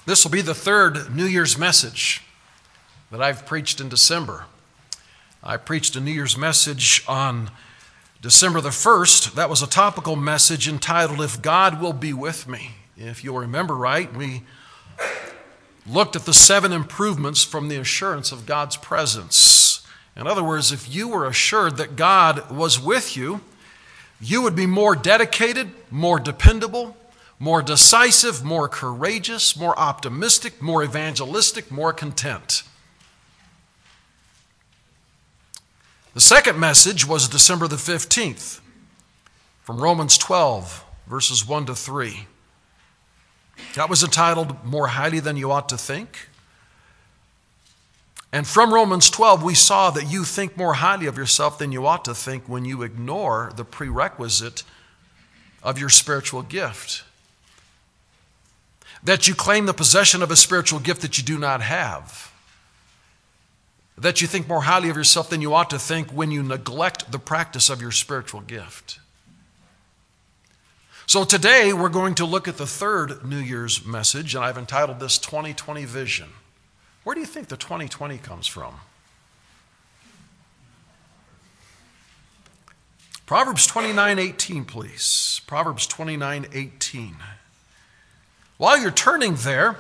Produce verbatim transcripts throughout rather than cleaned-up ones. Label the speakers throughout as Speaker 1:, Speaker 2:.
Speaker 1: This will be the third New Year's message that I've preached in December. I preached a New Year's message on December the first. That was a topical message entitled, If God Will Be With Me. If you'll remember right, we looked at the seven improvements from the assurance of God's presence. In other words, if you were assured that God was with you, you would be more dedicated, more dependable, more decisive, more courageous, more optimistic, more evangelistic, more content. The second message was December the fifteenth from Romans twelve, verses one to three. That was entitled, More Highly Than You Ought to Think. And from Romans twelve, we saw that you think more highly of yourself than you ought to think when you ignore the prerequisite of your spiritual gift. That you claim the possession of a spiritual gift that you do not have. That you think more highly of yourself than you ought to think when you neglect the practice of your spiritual gift. So today we're going to look at the third New Year's message, and I've entitled this twenty twenty Vision. Where do you think the twenty twenty comes from? Proverbs twenty-nine eighteen, please. Proverbs twenty-nine eighteen. While you're turning there,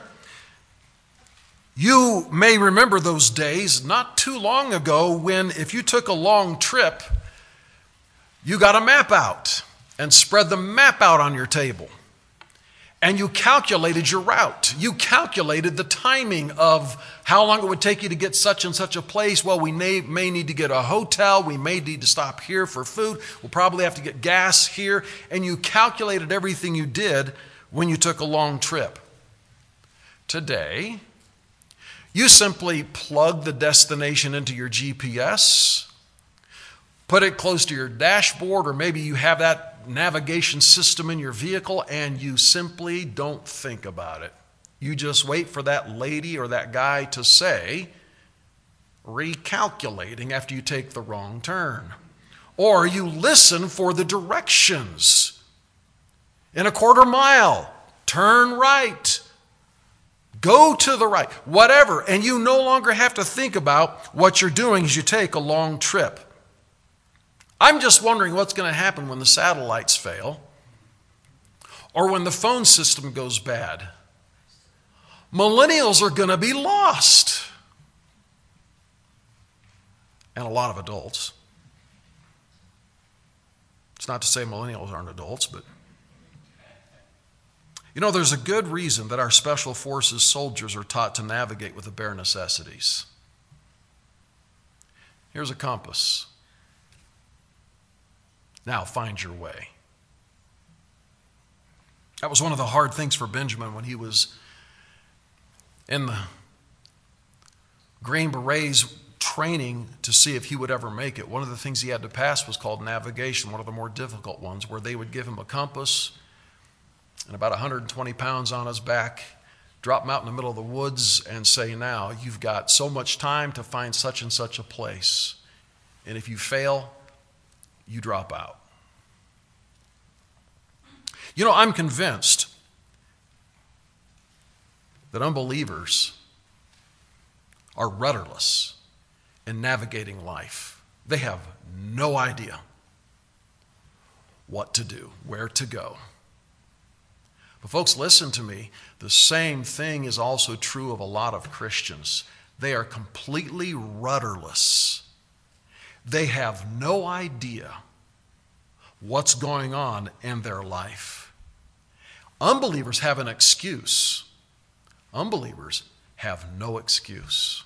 Speaker 1: you may remember those days not too long ago when if you took a long trip, you got a map out and spread the map out on your table. And you calculated your route. You calculated the timing of how long it would take you to get such and such a place. Well, we may, may need to get a hotel. We may need to stop here for food. We'll probably have to get gas here. And you calculated everything you did when you took a long trip. Today, you simply plug the destination into your G P S, put it close to your dashboard, or maybe you have that navigation system in your vehicle, and you simply don't think about it. You just wait for that lady or that guy to say, recalculating after you take the wrong turn. Or you listen for the directions. In a quarter mile, turn right. Go to the right, whatever. And you no longer have to think about what you're doing as you take a long trip. I'm just wondering what's going to happen when the satellites fail or when the phone system goes bad. Millennials are going to be lost. And a lot of adults. It's not to say millennials aren't adults, but you know, there's a good reason that our special forces soldiers are taught to navigate with the bare necessities. Here's a compass. Now find your way. That was one of the hard things for Benjamin when he was in the Green Berets training to see if he would ever make it. One of the things he had to pass was called navigation, one of the more difficult ones, where they would give him a compass and about one hundred twenty pounds on his back, drop him out in the middle of the woods and say, now you've got so much time to find such and such a place. And if you fail, you drop out. You know, I'm convinced that unbelievers are rudderless in navigating life. They have no idea what to do, where to go. But folks, listen to me. The same thing is also true of a lot of Christians. They are completely rudderless. They have no idea what's going on in their life. Unbelievers have an excuse. Unbelievers have no excuse.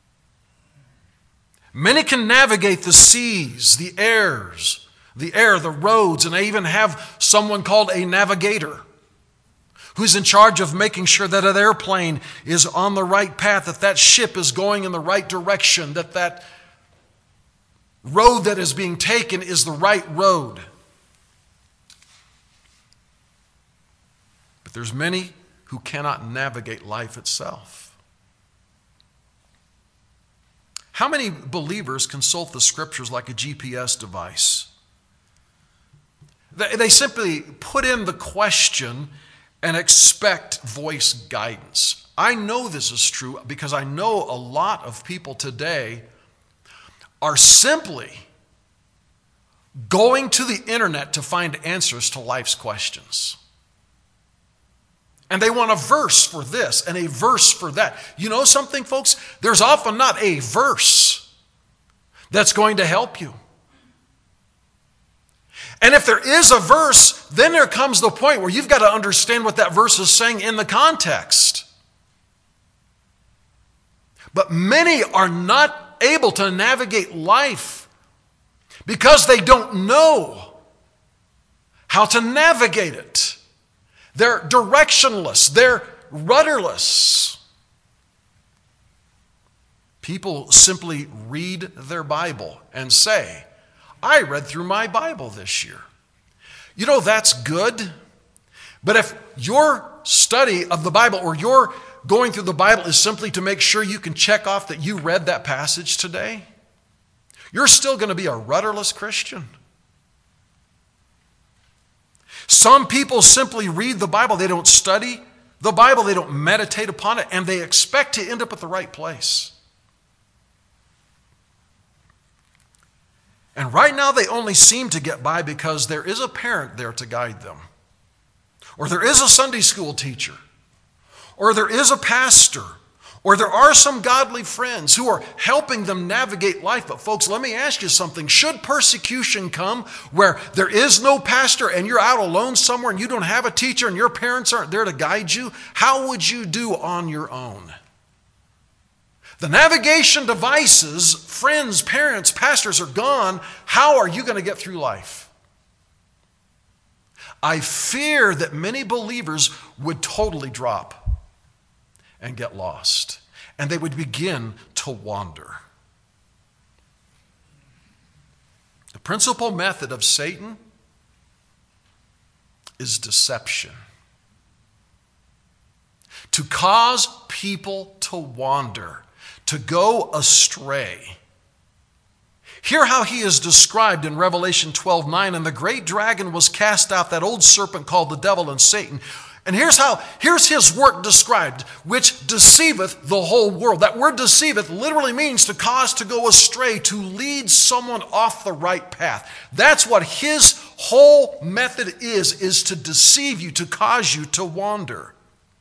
Speaker 1: Many can navigate the seas, the airs, the air, the roads, and they even have someone called a navigator who's in charge of making sure that an airplane is on the right path, that that ship is going in the right direction, that that road that is being taken is the right road. But there's many who cannot navigate life itself. How many believers consult the scriptures like a G P S device? They, they simply put in the question and expect voice guidance. I know this is true because I know a lot of people today are simply going to the internet to find answers to life's questions. And they want a verse for this and a verse for that. You know something, folks? There's often not a verse that's going to help you. And if there is a verse, then there comes the point where you've got to understand what that verse is saying in the context. But many are not able to navigate life because they don't know how to navigate it. They're directionless. They're rudderless. People simply read their Bible and say, I read through my Bible this year. You know, that's good. But if your study of the Bible or your going through the Bible is simply to make sure you can check off that you read that passage today, you're still going to be a rudderless Christian. Some people simply read the Bible. They don't study the Bible. They don't meditate upon it. And they expect to end up at the right place. And right now they only seem to get by because there is a parent there to guide them. Or there is a Sunday school teacher. Or there is a pastor. Or there are some godly friends who are helping them navigate life. But folks, let me ask you something. Should persecution come where there is no pastor and you're out alone somewhere and you don't have a teacher and your parents aren't there to guide you, how would you do on your own? The navigation devices, friends, parents, pastors are gone. How are you going to get through life? I fear that many believers would totally drop and get lost, and they would begin to wander. The principal method of Satan is deception. To cause people to wander, to go astray. Hear how he is described in Revelation twelve nine, and the great dragon was cast out, that old serpent called the devil and Satan. And here's how, here's his work described, which deceiveth the whole world. That word deceiveth literally means to cause to go astray, to lead someone off the right path. That's what his whole method is, is to deceive you, to cause you to wander.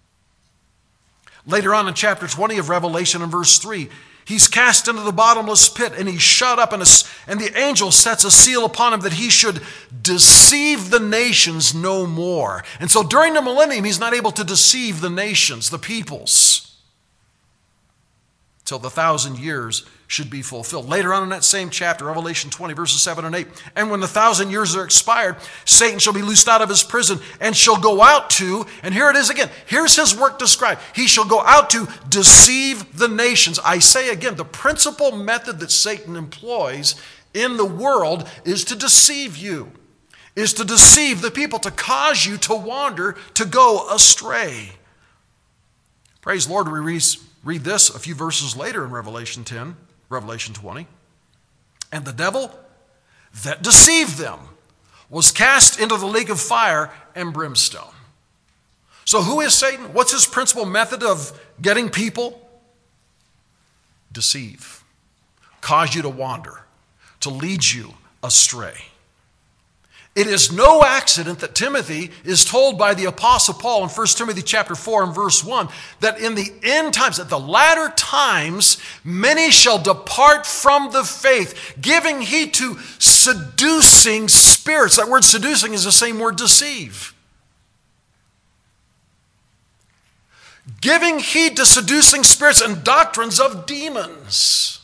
Speaker 1: Later on in chapter twenty of Revelation in verse three, he's cast into the bottomless pit and he's shut up, and, a, and the angel sets a seal upon him that he should deceive the nations no more. And so during the millennium, he's not able to deceive the nations, the peoples, till the thousand years should be fulfilled. Later on in that same chapter, Revelation twenty, verses seven and eight, and when the thousand years are expired, Satan shall be loosed out of his prison and shall go out to, and here it is again, here's his work described. He shall go out to deceive the nations. I say again, the principal method that Satan employs in the world is to deceive you, is to deceive the people, to cause you to wander, to go astray. Praise the Lord, we read, read this a few verses later in Revelation ten. Revelation twenty. And the devil that deceived them was cast into the lake of fire and brimstone. So who is Satan? What's his principal method of getting people? Deceive. Cause you to wander. To lead you astray. It is no accident that Timothy is told by the Apostle Paul in First Timothy chapter four and verse one that in the end times, at the latter times, many shall depart from the faith, giving heed to seducing spirits. That word seducing is the same word deceive. Giving heed to seducing spirits and doctrines of demons.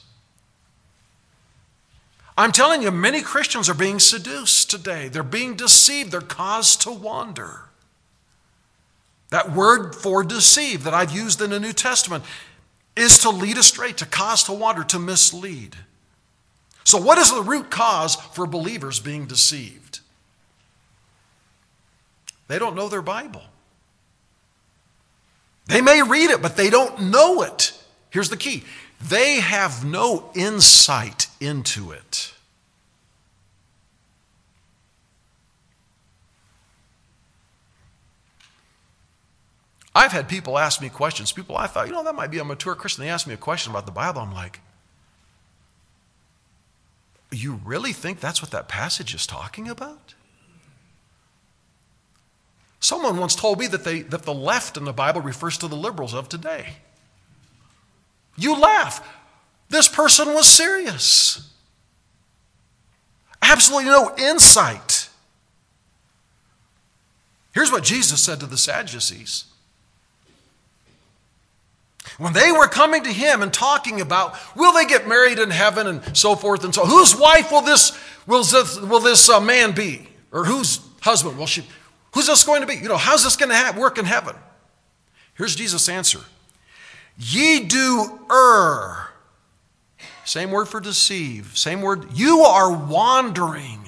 Speaker 1: I'm telling you, many Christians are being seduced today. They're being deceived. They're caused to wander. That word for deceive that I've used in the New Testament is to lead astray, to cause to wander, to mislead. So what is the root cause for believers being deceived? They don't know their Bible. They may read it, but they don't know it. Here's the key. They have no insight into it. I've had people ask me questions. People I thought, you know, that might be a mature Christian. They asked me a question about the Bible. I'm like, you really think that's what that passage is talking about? Someone once told me that, they, that the left in the Bible refers to the liberals of today. You laugh. This person was serious. Absolutely no insight. Here's what Jesus said to the Sadducees. When they were coming to him and talking about, will they get married in heaven and so forth and so, whose wife will this, will this, will this uh, man be? Or whose husband will she, who's this going to be? You know, how's this going to ha- work in heaven? Here's Jesus' answer. Ye do err. Same word for deceive. Same word. You are wandering,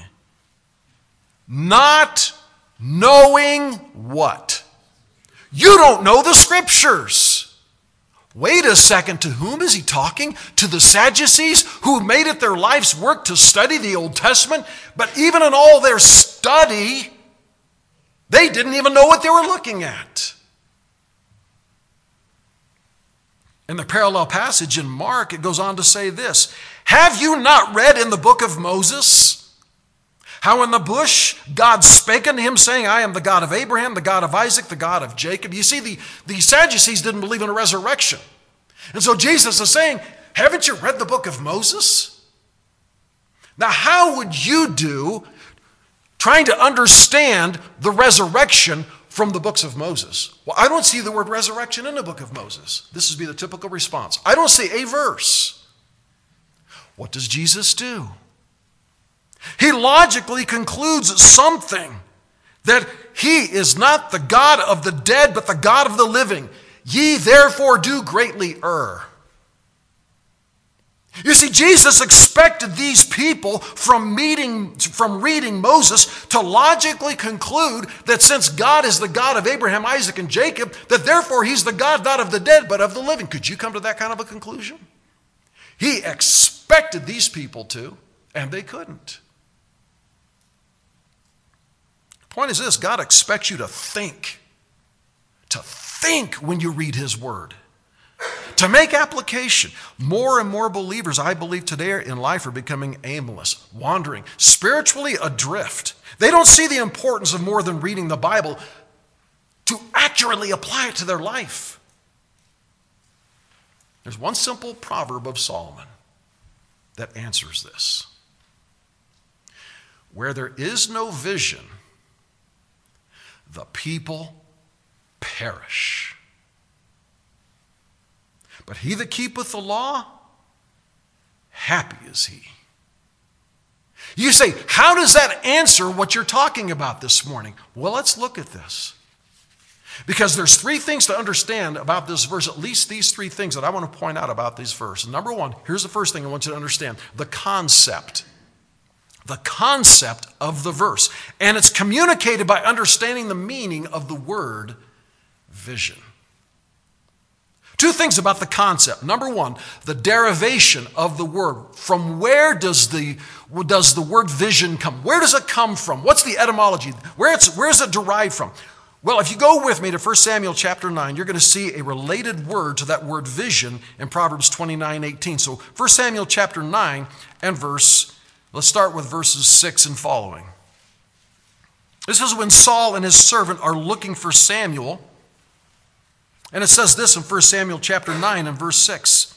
Speaker 1: not knowing what? You don't know the Scriptures. Wait a second, to whom is he talking? To the Sadducees who made it their life's work to study the Old Testament, but even in all their study, they didn't even know what they were looking at. In the parallel passage in Mark, it goes on to say this, have you not read in the book of Moses how in the bush God spake unto him, saying, I am the God of Abraham, the God of Isaac, the God of Jacob. You see, the, the Sadducees didn't believe in a resurrection. And so Jesus is saying, haven't you read the book of Moses? Now, how would you do trying to understand the resurrection from the books of Moses? Well, I don't see the word resurrection in the book of Moses. This would be the typical response. I don't see a verse. What does Jesus do? He logically concludes something, that he is not the God of the dead, but the God of the living. Ye therefore do greatly err. You see, Jesus expected these people from meeting, from reading Moses to logically conclude that since God is the God of Abraham, Isaac, and Jacob, that therefore he's the God not of the dead, but of the living. Could you come to that kind of a conclusion? He expected these people to, and they couldn't. Point is this, God expects you to think, to think when you read his word, to make application. More and more believers, I believe today in life, are becoming aimless, wandering, spiritually adrift. They don't see the importance of more than reading the Bible to accurately apply it to their life. There's one simple proverb of Solomon that answers this. Where there is no vision, the people perish. But he that keepeth the law, happy is he. You say, how does that answer what you're talking about this morning? Well, let's look at this. Because there's three things to understand about this verse, at least these three things that I want to point out about this verse. Number one, here's the first thing I want you to understand, the concept. The concept of the verse. And it's communicated by understanding the meaning of the word vision. Two things about the concept. Number one, the derivation of the word. From where does the, does the word vision come? Where does it come from? What's the etymology? Where, it's, where is it derived from? Well, if you go with me to First Samuel chapter nine, you're going to see a related word to that word vision in Proverbs twenty-nine eighteen. So First Samuel chapter nine and verse, let's start with verses six and following. This is when Saul and his servant are looking for Samuel. And it says this in First Samuel chapter nine and verse six.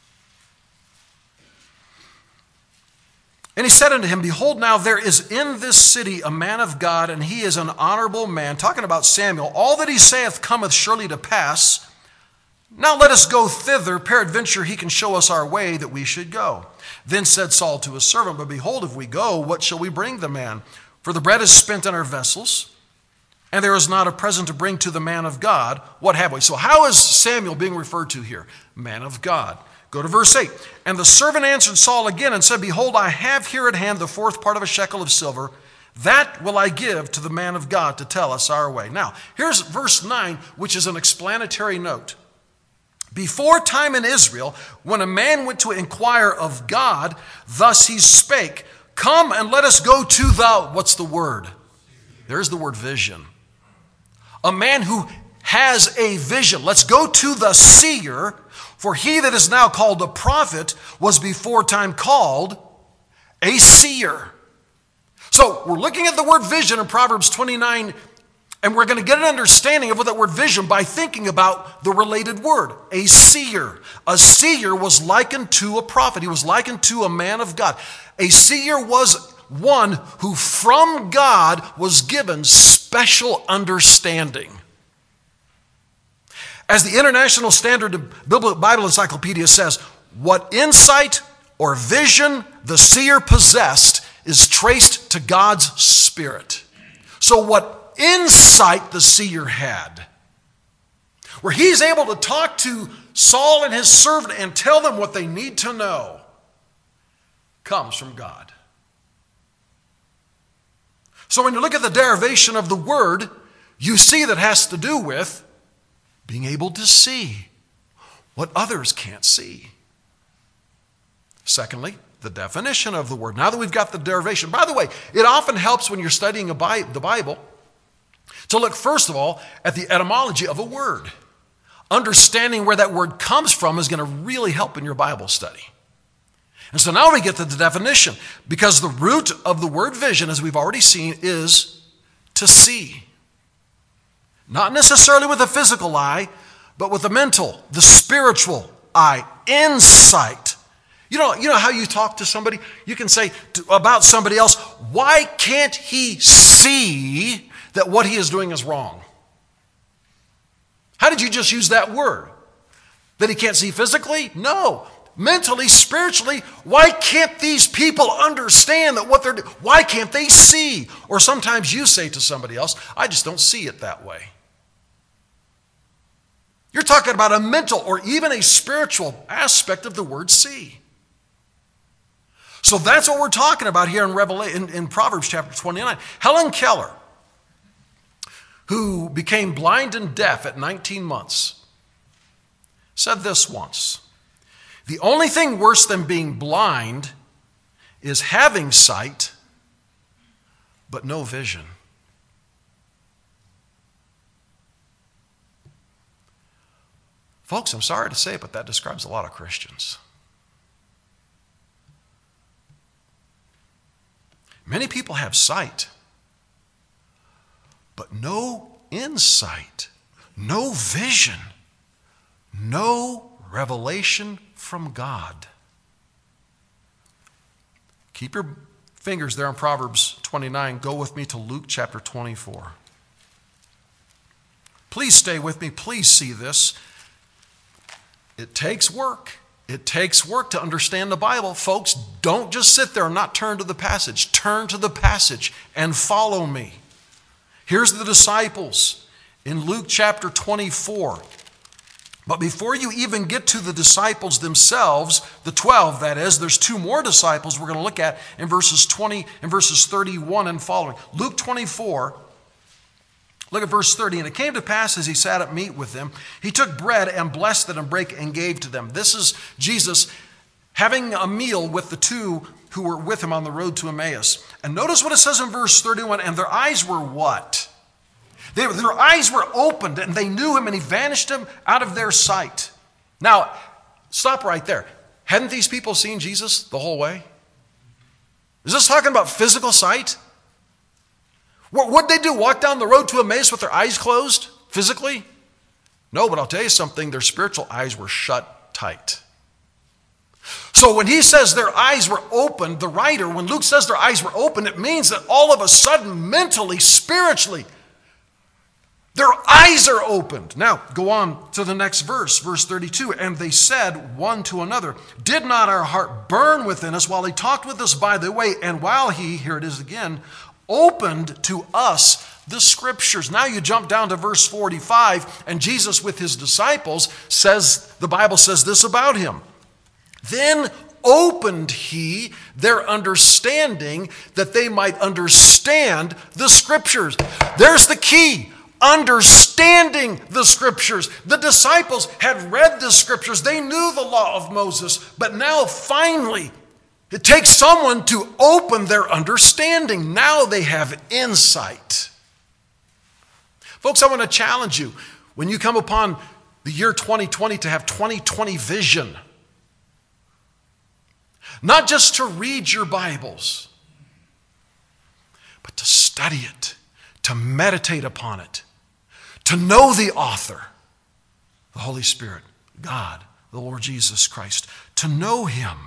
Speaker 1: And he said unto him, behold, now there is in this city a man of God, and he is an honorable man. Talking about Samuel, all that he saith cometh surely to pass. Now let us go thither, peradventure he can show us our way that we should go. Then said Saul to his servant, but behold, if we go, what shall we bring the man? For the bread is spent in our vessels, and there is not a present to bring to the man of God. What have we? So how is Samuel being referred to here? Man of God. Go to verse eight. And the servant answered Saul again and said, behold, I have here at hand the fourth part of a shekel of silver. That will I give to the man of God to tell us our way. Now, here's verse nine, which is an explanatory note. Before time in Israel, when a man went to inquire of God, thus he spake, come and let us go to the, what's the word? There's the word vision. A man who has a vision. Let's go to the seer. For he that is now called a prophet was before time called a seer. So we're looking at the word vision in Proverbs twenty-nine, and we're going to get an understanding of what that word vision by thinking about the related word, a seer. A seer was likened to a prophet. He was likened to a man of God. A seer was one who from God was given special understanding. As the International Standard Bible Encyclopedia says, what insight or vision the seer possessed is traced to God's Spirit. So what insight the seer had, where he's able to talk to Saul and his servant and tell them what they need to know, comes from God. So when you look at the derivation of the word, you see that has to do with being able to see what others can't see. Secondly, the definition of the word. Now that we've got the derivation, by the way, it often helps when you're studying a Bi- the Bible to look, first of all, at the etymology of a word. Understanding where that word comes from is going to really help in your Bible study. And so now we get to the definition, because the root of the word vision, as we've already seen, is to see. Not necessarily with the physical eye, but with the mental, the spiritual eye, insight. You know, you know how you talk to somebody? You can say to, about somebody else, why can't he see that what he is doing is wrong? How did you just use that word? That he can't see physically? No. Mentally, spiritually, why can't these people understand that what they're doing? Why can't they see? Or sometimes you say to somebody else, I just don't see it that way. You're talking about a mental or even a spiritual aspect of the word see. So that's what we're talking about here in, Revelation, in, in Proverbs chapter twenty-nine. Helen Keller, who became blind and deaf at nineteen months, said this once: the only thing worse than being blind is having sight, but no vision. Folks, I'm sorry to say it, but that describes a lot of Christians. Many people have sight, but no insight, no vision, no revelation from God. Keep your fingers there on Proverbs twenty-nine. Go with me to Luke chapter twenty-four. Please stay with me. Please see this. It takes work. It takes work to understand the Bible. Folks, don't just sit there and not turn to the passage. Turn to the passage and follow me. Here's the disciples in Luke chapter twenty-four. But before you even get to the disciples themselves, the twelve, that is, there's two more disciples we're going to look at in verses twenty and verses thirty-one and following. Luke twenty-four, look at verse thirty. And it came to pass as he sat at meat with them, he took bread and blessed it and brake and gave to them. This is Jesus having a meal with the two who were with him on the road to Emmaus. And notice what it says in verse thirty-one, and their eyes were what? They, their eyes were opened, and they knew him, and he vanished him out of their sight. Now, stop right there. Hadn't these people seen Jesus the whole way? Is this talking about physical sight? What would they do? Walk down the road to Emmaus with their eyes closed physically? No, but I'll tell you something. Their spiritual eyes were shut tight. So when he says their eyes were opened, the writer, when Luke says their eyes were opened, it means that all of a sudden, mentally, spiritually, their eyes are opened. Now, go on to the next verse, verse thirty-two. And they said one to another, did not our heart burn within us while he talked with us by the way, and while he, here it is again, opened to us the scriptures. Now you jump down to verse forty-five, and Jesus with his disciples says, the Bible says this about him. Then opened he their understanding that they might understand the scriptures. There's the key. Understanding the scriptures. The disciples had read the scriptures. They knew the law of Moses. But now finally, it takes someone to open their understanding. Now they have insight. Folks, I want to challenge you. When you come upon the year twenty twenty, to have twenty twenty vision. Not just to read your Bibles, but to study it, to meditate upon it, to know the author, the Holy Spirit, God, the Lord Jesus Christ, to know Him.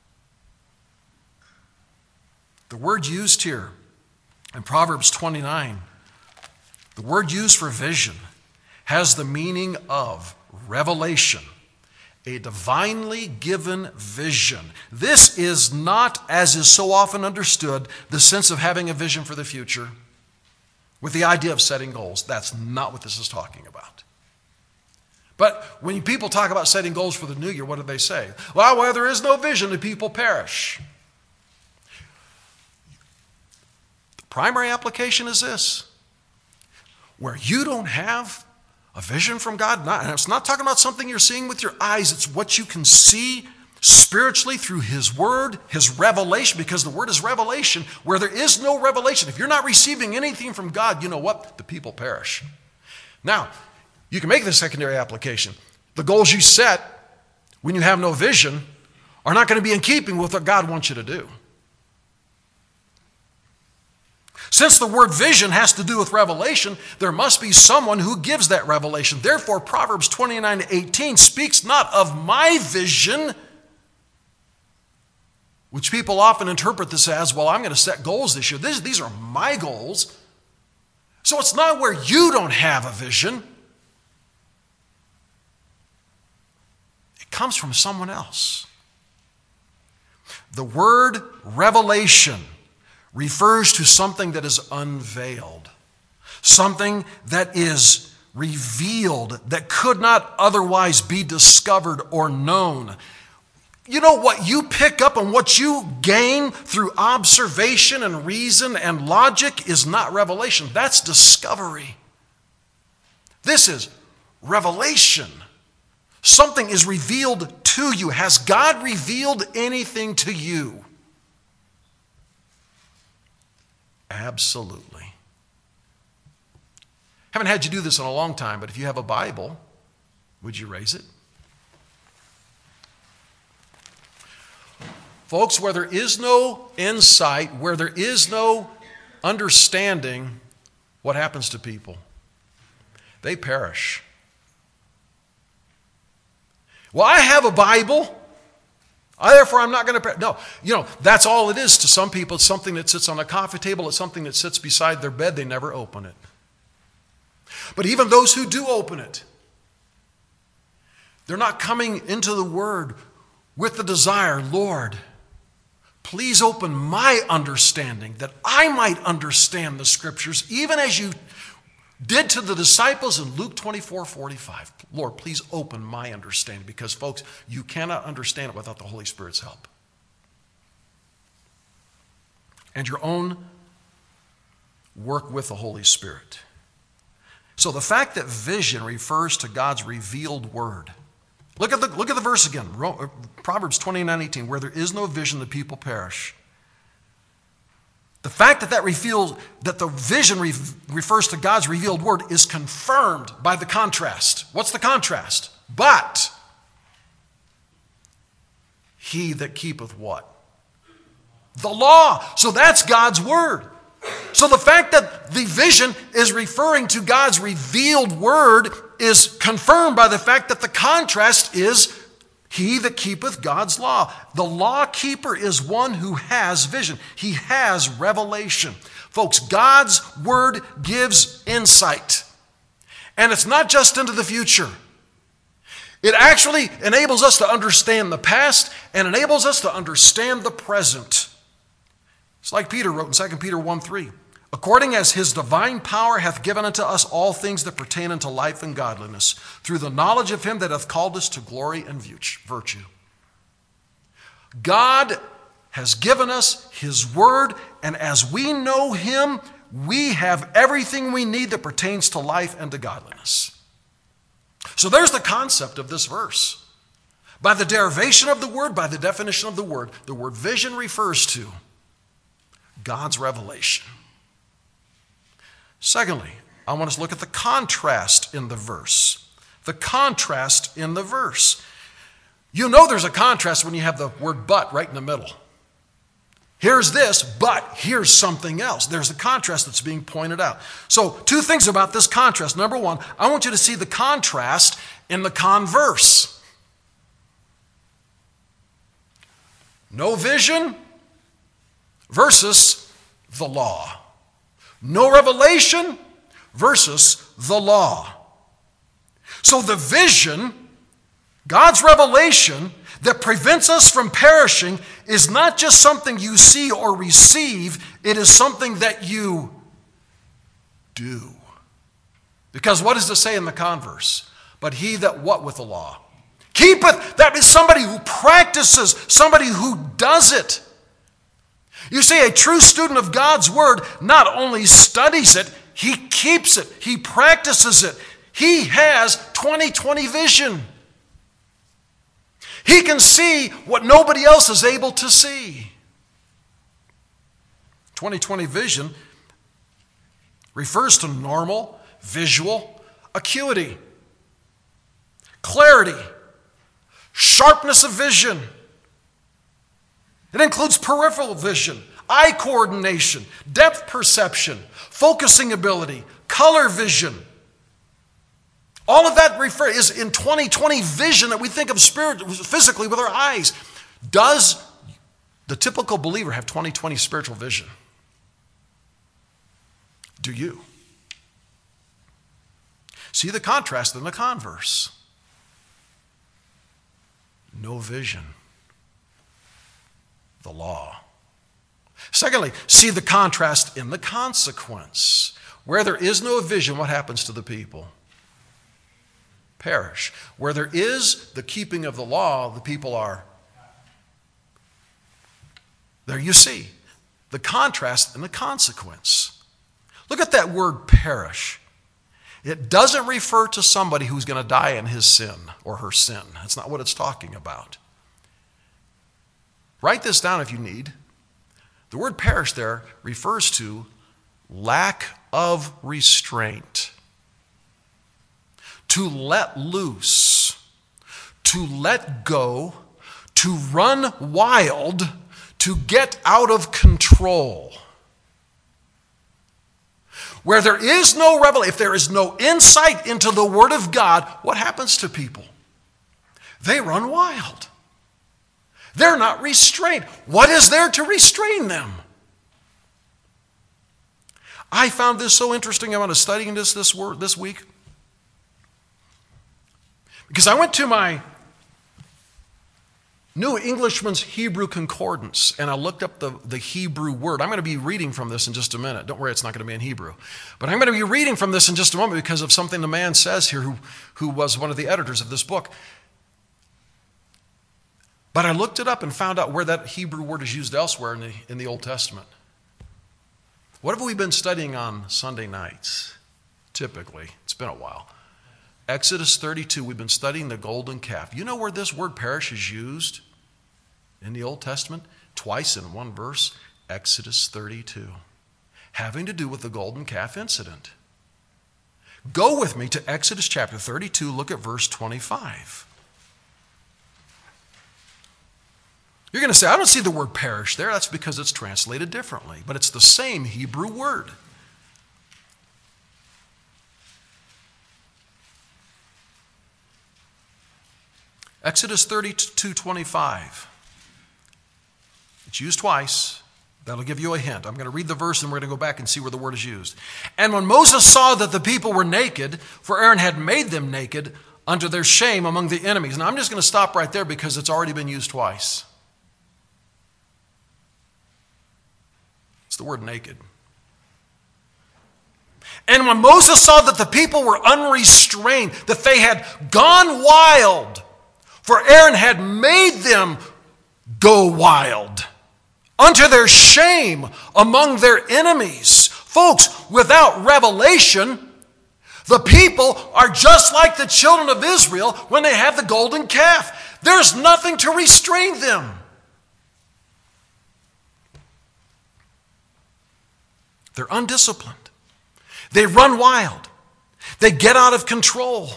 Speaker 1: The word used here in Proverbs twenty-nine, the word used for vision, has the meaning of revelation, a divinely given vision. This is not, as is so often understood, the sense of having a vision for the future with the idea of setting goals. That's not what this is talking about. But when people talk about setting goals for the new year, what do they say? Well, where there is no vision, the people perish. The primary application is this. Where you don't have a vision from God, not, and it's not talking about something you're seeing with your eyes, it's what you can see spiritually through His Word, His revelation, because the Word is revelation. Where there is no revelation, if you're not receiving anything from God, you know what? The people perish. Now, you can make the secondary application. The goals you set when you have no vision are not going to be in keeping with what God wants you to do. Since the word vision has to do with revelation, there must be someone who gives that revelation. Therefore, Proverbs twenty-nine eighteen speaks not of my vision, which people often interpret this as, well, I'm going to set goals this year. These, these are my goals. So it's not where you don't have a vision. It comes from someone else. The word revelation refers to something that is unveiled, something that is revealed, that could not otherwise be discovered or known. You know, what you pick up and what you gain through observation and reason and logic is not revelation. That's discovery. This is revelation. Something is revealed to you. Has God revealed anything to you? Absolutely. Haven't had you do this in a long time, but if you have a Bible, would you raise it? Folks, where there is no insight, where there is no understanding, what happens to people? They perish. Well, I have a Bible. I, therefore, I'm not going to pray. No, you know, that's all it is to some people. It's something that sits on a coffee table. It's something that sits beside their bed. They never open it. But even those who do open it, they're not coming into the Word with the desire, Lord, please open my understanding that I might understand the Scriptures, even as you did to the disciples in Luke twenty-four forty-five. Lord, please open my understanding, because, folks, you cannot understand it without the Holy Spirit's help. And your own work with the Holy Spirit. So the fact that vision refers to God's revealed word. Look at the, look at the verse again, Proverbs twenty-nine eighteen, where there is no vision, the people perish. The fact that that, reveals, that the vision re- refers to God's revealed word is confirmed by the contrast. What's the contrast? But he that keepeth what? The law. So that's God's word. So the fact that the vision is referring to God's revealed word is confirmed by the fact that the contrast is he that keepeth God's law. The law keeper is one who has vision. He has revelation. Folks, God's word gives insight. And it's not just into the future. It actually enables us to understand the past and enables us to understand the present. It's like Peter wrote in Second Peter one three. According as his divine power hath given unto us all things that pertain unto life and godliness, through the knowledge of him that hath called us to glory and virtue. God has given us his word, and as we know him, we have everything we need that pertains to life and to godliness. So there's the concept of this verse. By the derivation of the word, by the definition of the word, the word vision refers to God's revelation. Secondly, I want us to look at the contrast in the verse. The contrast in the verse. You know there's a contrast when you have the word but right in the middle. Here's this, but here's something else. There's a contrast that's being pointed out. So, two things about this contrast. Number one, I want you to see the contrast in the converse. No vision versus the law. No revelation versus the law. So the vision, God's revelation that prevents us from perishing, is not just something you see or receive, it is something that you do. Because what does it say in the converse? But he that what with the law? Keepeth. That is somebody who practices, somebody who does it. You see, a true student of God's word not only studies it, he keeps it, he practices it. He has twenty twenty vision. He can see what nobody else is able to see. twenty twenty vision refers to normal visual acuity, clarity, sharpness of vision. It includes peripheral vision, eye coordination, depth perception, focusing ability, color vision. All of that refer, is in twenty twenty vision that we think of spirit, physically with our eyes. Does the typical believer have twenty twenty spiritual vision? Do you? See the contrast in the converse. No vision. The law. Secondly, see the contrast in the consequence. Where there is no vision, what happens to the people? Perish. Where there is the keeping of the law, the people are. There you see the contrast and the consequence. Look at that word perish. It doesn't refer to somebody who's going to die in his sin or her sin. That's not what it's talking about. Write this down if you need. The word perish there refers to lack of restraint. To let loose, to let go, to run wild, to get out of control. Where there is no revelation, if there is no insight into the Word of God, what happens to people? They run wild. They're not restrained. What is there to restrain them? I found this so interesting. I was studying this this, word, this week. Because I went to my New Englishman's Hebrew Concordance, and I looked up the, the Hebrew word. I'm going to be reading from this in just a minute. Don't worry, it's not going to be in Hebrew. But I'm going to be reading from this in just a moment because of something the man says here who, who was one of the editors of this book. But I looked it up and found out where that Hebrew word is used elsewhere in the, in the Old Testament. What have we been studying on Sunday nights? Typically, it's been a while. Exodus thirty-two, we've been studying the golden calf. You know where this word perish is used in the Old Testament? Twice in one verse, Exodus thirty-two, having to do with the golden calf incident. Go with me to Exodus chapter thirty-two, look at verse twenty-five. You're going to say, I don't see the word perish there. That's because it's translated differently, but it's the same Hebrew word. Exodus thirty-two twenty-five. It's used twice. That'll give you a hint. I'm going to read the verse and we're going to go back and see where the word is used. And when Moses saw that the people were naked, for Aaron had made them naked unto their shame among the enemies. Now I'm just going to stop right there because it's already been used twice. It's the word naked. And when Moses saw that the people were unrestrained, that they had gone wild, for Aaron had made them go wild unto their shame among their enemies. Folks, without revelation, the people are just like the children of Israel when they have the golden calf. There's nothing to restrain them. They're undisciplined. They run wild. They get out of control.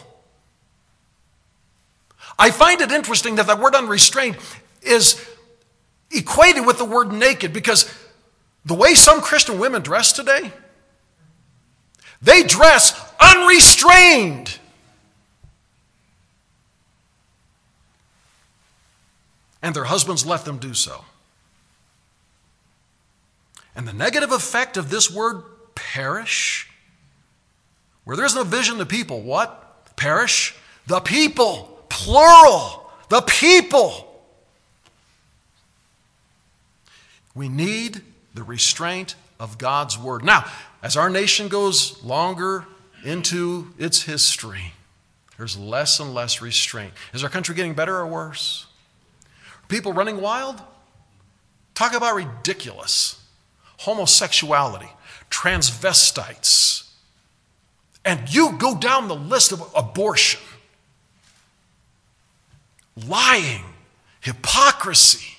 Speaker 1: I find it interesting that the word unrestrained is equated with the word naked, because the way some Christian women dress today, they dress unrestrained. And their husbands let them do so. And the negative effect of this word perish, where there's no vision to people, what? Perish? The people, plural, the people. We need the restraint of God's word. Now, as our nation goes longer into its history, there's less and less restraint. Is our country getting better or worse? Are people running wild? Talk about ridiculous. Homosexuality, transvestites, and you go down the list of abortion, lying, hypocrisy.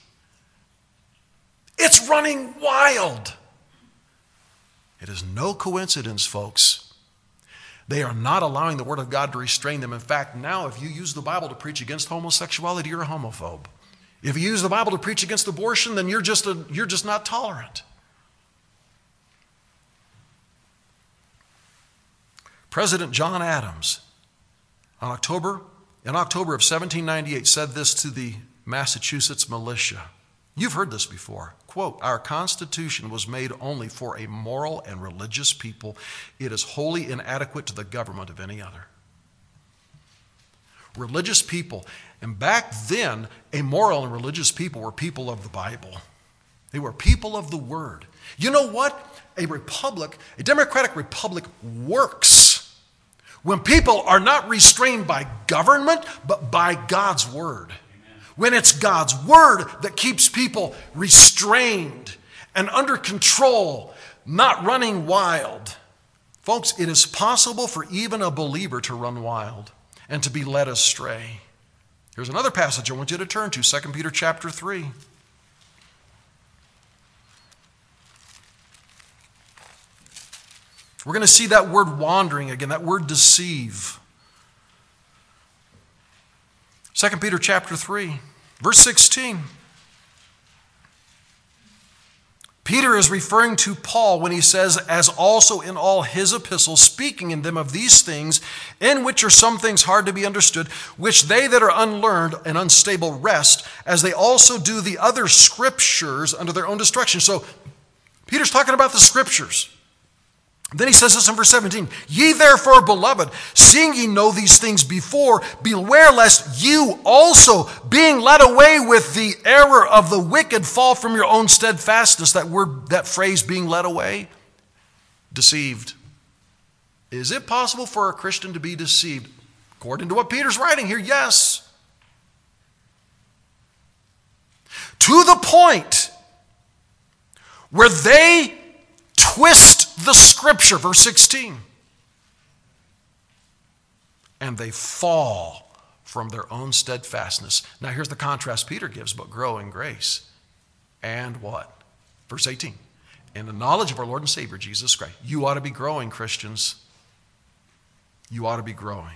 Speaker 1: It's running wild. It is no coincidence, folks. They are not allowing the Word of God to restrain them. In fact, now if you use the Bible to preach against homosexuality, you're a homophobe. If you use the Bible to preach against abortion, then you're just, a, you're just not tolerant. President John Adams, on October, in October of seventeen ninety-eight, said this to the Massachusetts militia. You've heard this before. Quote, "Our Constitution was made only for a moral and religious people. It is wholly inadequate to the government of any other." Religious people. And back then, a moral and religious people were people of the Bible. They were people of the Word. You know what? A republic, a democratic republic works when people are not restrained by government, but by God's Word. Amen. When it's God's Word that keeps people restrained and under control, not running wild. Folks, it is possible for even a believer to run wild and to be led astray. Here's another passage I want you to turn to, Second Peter chapter three. We're going to see that word wandering again, that word deceive. Second Peter chapter three, verse sixteen. Peter is referring to Paul when he says, "As also in all his epistles, speaking in them of these things, in which are some things hard to be understood, which they that are unlearned and unstable wrest, as they also do the other scriptures unto their own destruction." So Peter's talking about the scriptures. Then he says this in verse seventeen, "Ye therefore, beloved, seeing ye know these things before, beware lest you also, being led away with the error of the wicked, fall from your own steadfastness." That word, that phrase, being led away, deceived. Is it possible for a Christian to be deceived? According to what Peter's writing here, yes. To the point where they twist the scripture, verse sixteen, and they fall from their own steadfastness. Now here's the contrast Peter gives, but grow in grace. And what? Verse eighteen, "In the knowledge of our Lord and Savior, Jesus Christ." You ought to be growing, Christians. You ought to be growing.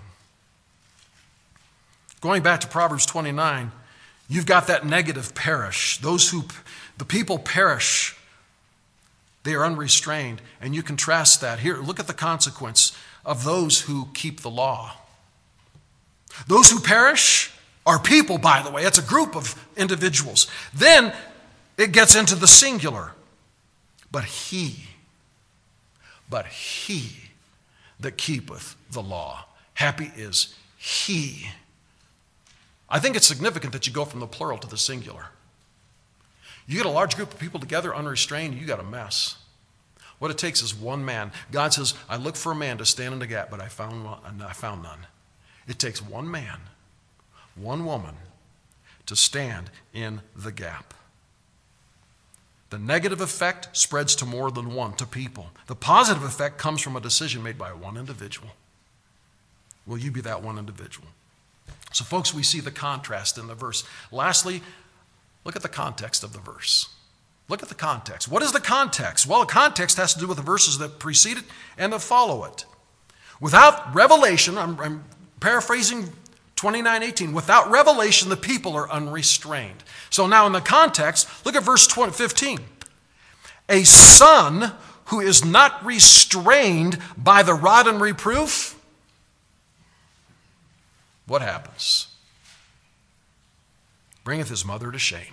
Speaker 1: Going back to Proverbs twenty-nine, you've got that negative perish. Those who, the people perish. They are unrestrained. And you contrast that. Here, look at the consequence of those who keep the law. Those who perish are people, by the way. It's a group of individuals. Then it gets into the singular. But he, but he that keepeth the law. Happy is he. I think it's significant that you go from the plural to the singular. You get a large group of people together unrestrained, you got a mess. What it takes is one man. God says, "I looked for a man to stand in the gap, but I found one, I found none." It takes one man, one woman to stand in the gap. The negative effect spreads to more than one, to people. The positive effect comes from a decision made by one individual. Will you be that one individual? So, folks, we see the contrast in the verse. Lastly, look at the context of the verse. Look at the context. What is the context? Well, the context has to do with the verses that precede it and that follow it. Without revelation, I'm, I'm paraphrasing twenty-nine eighteen, without revelation, the people are unrestrained. So now in the context, look at verse fifteen. A son who is not restrained by the rod and reproof, what happens? Bringeth his mother to shame.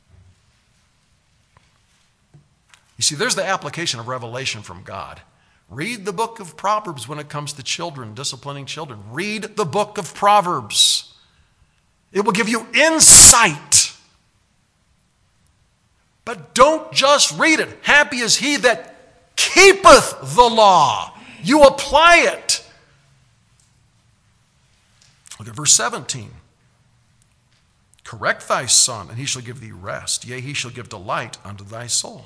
Speaker 1: You see, there's the application of revelation from God. Read the book of Proverbs when it comes to children, disciplining children. Read the book of Proverbs. It will give you insight. But don't just read it. Happy is he that keepeth the law. You apply it. Look at verse seventeen. Correct thy son, and he shall give thee rest. Yea, he shall give delight unto thy soul.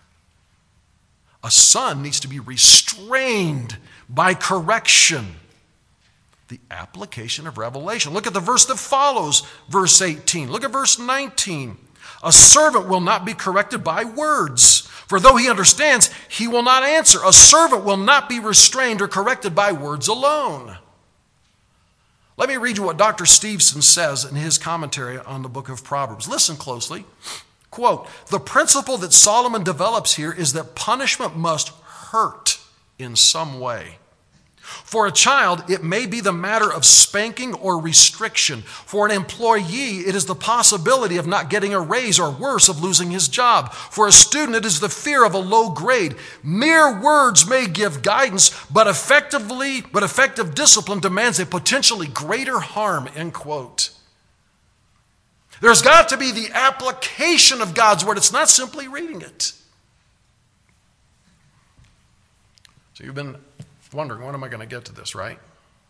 Speaker 1: A son needs to be restrained by correction. The application of revelation. Look at the verse that follows, verse eighteen. Look at verse nineteen. A servant will not be corrected by words, for though he understands, he will not answer. A servant will not be restrained or corrected by words alone. Let me read you what Doctor Stevenson says in his commentary on the book of Proverbs. Listen closely. Quote, the principle that Solomon develops here is that punishment must hurt in some way. For a child, it may be the matter of spanking or restriction. For an employee, it is the possibility of not getting a raise or worse, of losing his job. For a student, it is the fear of a low grade. Mere words may give guidance, but effectively, but effective discipline demands a potentially greater harm, end quote. There's got to be the application of God's word. It's not simply reading it. So you've been wondering, when am I going to get to this, right?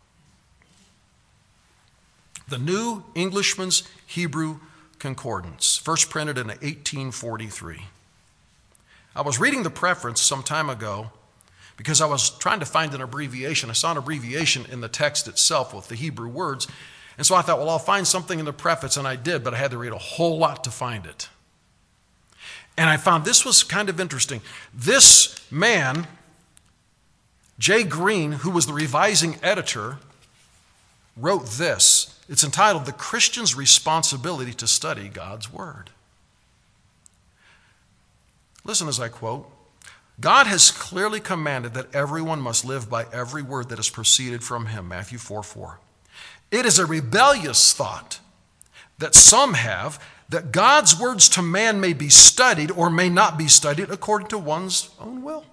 Speaker 1: The New Englishman's Hebrew Concordance, first printed in eighteen forty-three. I was reading the preface some time ago because I was trying to find an abbreviation. I saw an abbreviation in the text itself with the Hebrew words. And so I thought, well, I'll find something in the preface, and I did, but I had to read a whole lot to find it. And I found this was kind of interesting. This man, Jay Green, who was the revising editor, wrote this. It's entitled, The Christian's Responsibility to Study God's Word. Listen as I quote, God has clearly commanded that everyone must live by every word that has proceeded from him, Matthew four four. It is a rebellious thought that some have that God's words to man may be studied or may not be studied according to one's own will.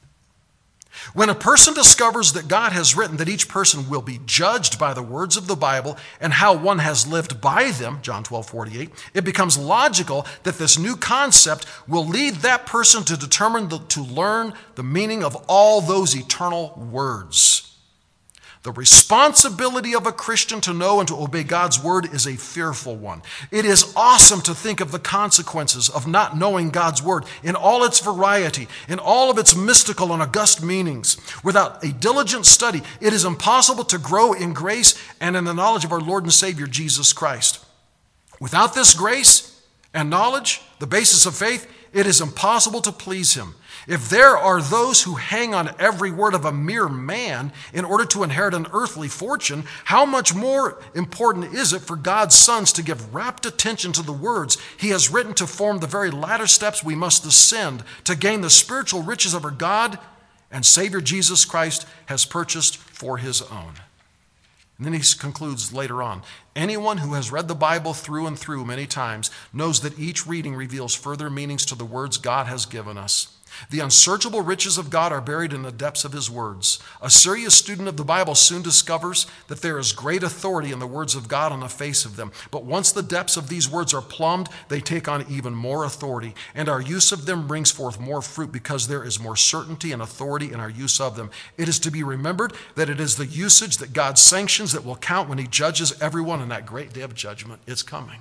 Speaker 1: When a person discovers that God has written that each person will be judged by the words of the Bible and how one has lived by them, John twelve forty-eight, it becomes logical that this new concept will lead that person to determine the, to learn the meaning of all those eternal words. The responsibility of a Christian to know and to obey God's word is a fearful one. It is awesome to think of the consequences of not knowing God's word in all its variety, in all of its mystical and august meanings. Without a diligent study, it is impossible to grow in grace and in the knowledge of our Lord and Savior, Jesus Christ. Without this grace and knowledge, the basis of faith, it is impossible to please him. If there are those who hang on every word of a mere man in order to inherit an earthly fortune, how much more important is it for God's sons to give rapt attention to the words he has written to form the very latter steps we must ascend to gain the spiritual riches of our God and Savior Jesus Christ has purchased for his own. And then he concludes later on, anyone who has read the Bible through and through many times knows that each reading reveals further meanings to the words God has given us. The unsearchable riches of God are buried in the depths of his words. A serious student of the Bible soon discovers that there is great authority in the words of God on the face of them. But once the depths of these words are plumbed, they take on even more authority, and our use of them brings forth more fruit because there is more certainty and authority in our use of them. It is to be remembered that it is the usage that God sanctions that will count when he judges everyone in that great day of judgment. It's coming.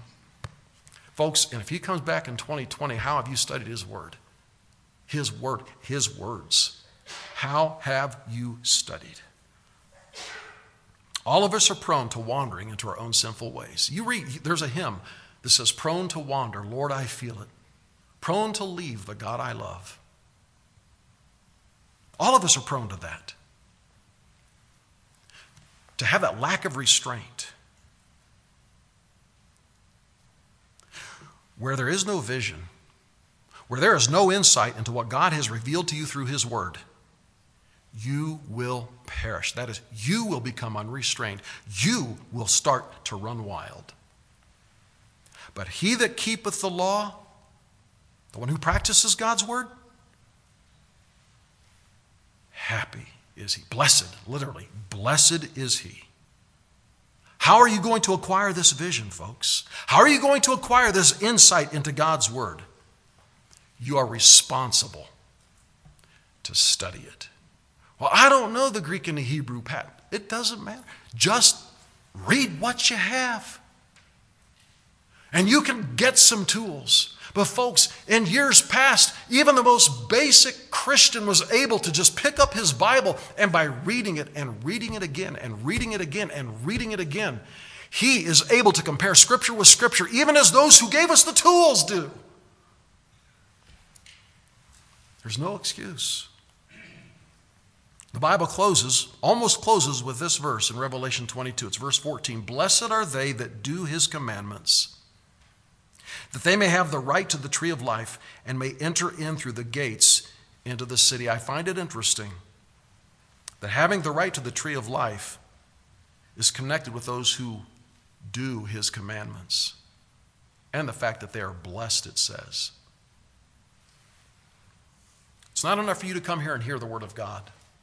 Speaker 1: Folks, and if he comes back in twenty twenty, how have you studied his word? His word, his words. How have you studied? All of us are prone to wandering into our own sinful ways. You read, there's a hymn that says, prone to wander, Lord, I feel it. prone to leave the God I love. All of us are prone to that. To have that lack of restraint. Where there is no vision, where there is no insight into what God has revealed to you through His Word, you will perish. That is, you will become unrestrained. You will start to run wild. But he that keepeth the law, the one who practices God's Word, happy is he. Blessed, literally, blessed is he. How are you going to acquire this vision, folks? How are you going to acquire this insight into God's Word? You are responsible to study it. Well, I don't know the Greek and the Hebrew, Pat. It doesn't matter. Just read what you have. And you can get some tools. But folks, in years past, even the most basic Christian was able to just pick up his Bible, and by reading it and reading it again and reading it again and reading it again, he is able to compare Scripture with Scripture, even as those who gave us the tools do. There's no excuse. The Bible closes, almost closes with this verse in Revelation twenty-two. It's verse fourteen. Blessed are they that do his commandments, that they may have the right to the tree of life and may enter in through the gates into the city. I find it interesting that having the right to the tree of life is connected with those who do his commandments and the fact that they are blessed, it says. It's not enough for you to come here and hear the Word of God.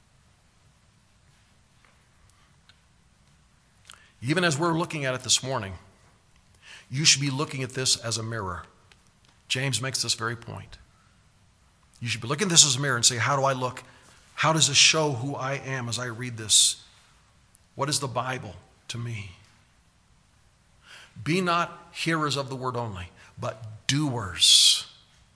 Speaker 1: Even as we're looking at it this morning, you should be looking at this as a mirror. James makes this very point. You should be looking at this as a mirror and say, how do I look? How does this show who I am as I read this? What is the Bible to me? Be not hearers of the word only, but doers.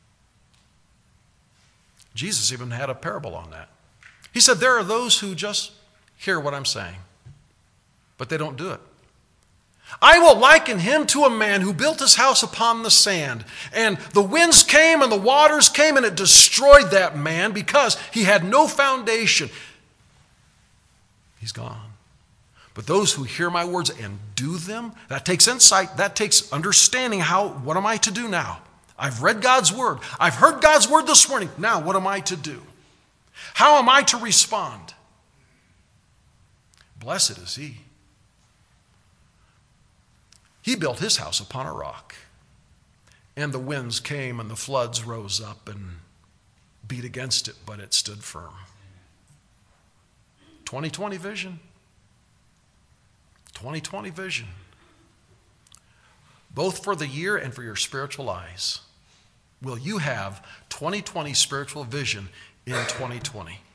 Speaker 1: Jesus even had a parable on that. He said there are those who just hear what I'm saying, but they don't do it. I will liken him to a man who built his house upon the sand, and the winds came and the waters came and it destroyed that man because he had no foundation. He's gone. But those who hear my words and do them, that takes insight, that takes understanding. How, what am I to do now? I've read God's word. I've heard God's word this morning. Now what am I to do? How am I to respond? Blessed is he. He built his house upon a rock, and the winds came and the floods rose up and beat against it, but it stood firm. twenty twenty vision. twenty twenty vision. Both for the year and for your spiritual eyes. Will you have twenty twenty spiritual vision in twenty twenty?